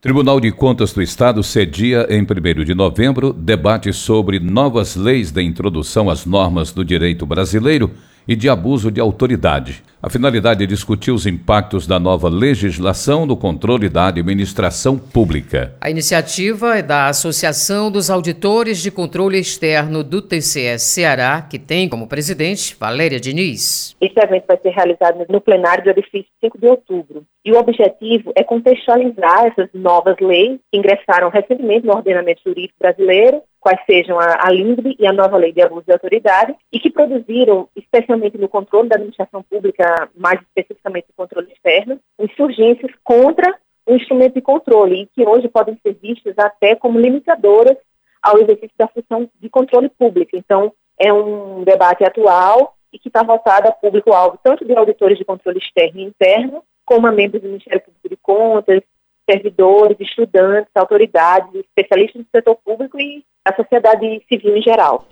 Tribunal de Contas do Estado cedia em 1º de novembro debate sobre novas leis de introdução às normas do direito brasileiro e de abuso de autoridade. A finalidade é discutir os impactos da nova legislação no controle da administração pública. A iniciativa é da Associação dos Auditores de Controle Externo do TCE Ceará, que tem como presidente Valéria Diniz. Esse evento vai ser realizado no plenário do edifício 5 de outubro. E o objetivo é contextualizar essas novas leis que ingressaram recentemente no ordenamento jurídico brasileiro, quais sejam a LINDB e a nova lei de abuso de autoridade, e que produziram, especialmente no controle da administração pública, mais especificamente o controle externo, insurgências contra o instrumento de controle, e que hoje podem ser vistas até como limitadoras ao exercício da função de controle público. Então, é um debate atual e que está voltado a público-alvo tanto de auditores de controle externo e interno, como a membros do Ministério Público de Contas, servidores, estudantes, autoridades, especialistas do setor público e a sociedade civil em geral.